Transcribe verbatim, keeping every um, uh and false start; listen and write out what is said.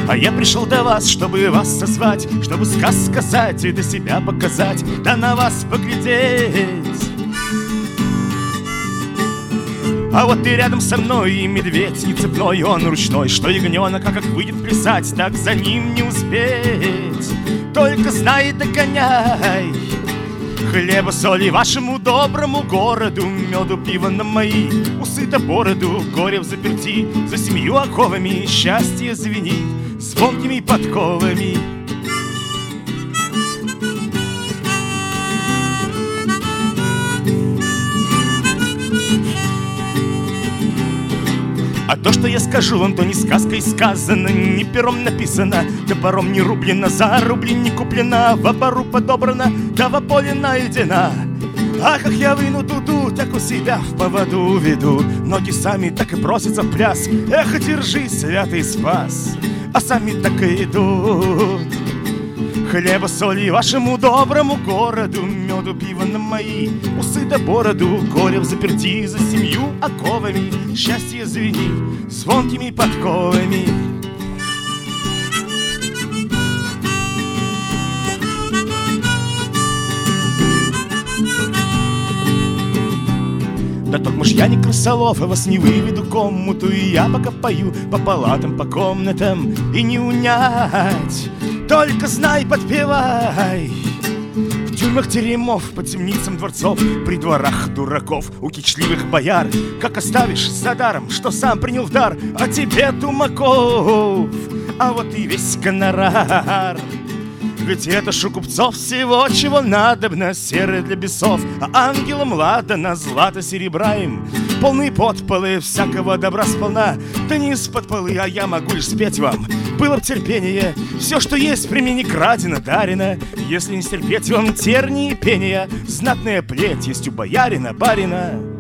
А я пришел до вас, чтобы вас созвать, чтобы сказ сказать и до себя показать, да на вас поглядеть. А вот ты рядом со мной, и медведь не цепной, он ручной, что ягненок, а как выйдет плясать, так за ним не успеть. Только знай, догоняй. Хлеба, соли вашему доброму городу, меду, пива на мои усы да бороду, горе взаперти за семью оковами, счастье звенит звонкими подковами. А то, что я скажу вам, то не сказкой сказано, не пером написано, топором не рублено, за рубли не куплено, в обору подобрано, да в поле найдена. Ах, как я выну дуду, так у себя в поводу веду, ноги сами так и просятся в пляс. Эх, держи, святый спас, а сами так и идут. Хлеба, соли вашему доброму городу, меду, пива на мои усы да бороду, горе взаперти за семью оковами, счастье звенит звонкими подковами. Да только ж я не крысолов, а вас не выведу комнату, и я пока пою по палатам, по комнатам, и не унять. Только знай, подпевай. В тюрьмах теремов, по темницам дворцов, при дворах дураков, у кичливых бояр, как оставишь за даром, что сам принял в дар, а тебе тумаков, а вот и весь гонорар. Ведь это ж у купцов всего, чего надобно, серое для бесов, а ангелам ладано, злато серебра им, полные подполы всякого добра сполна. Да не из-под полы, а я могу лишь спеть вам. Было б терпение, все, что есть при мне, не крадено, дарено. Если не стерпеть вам тернии и пения, знатная плеть есть у боярина, барина.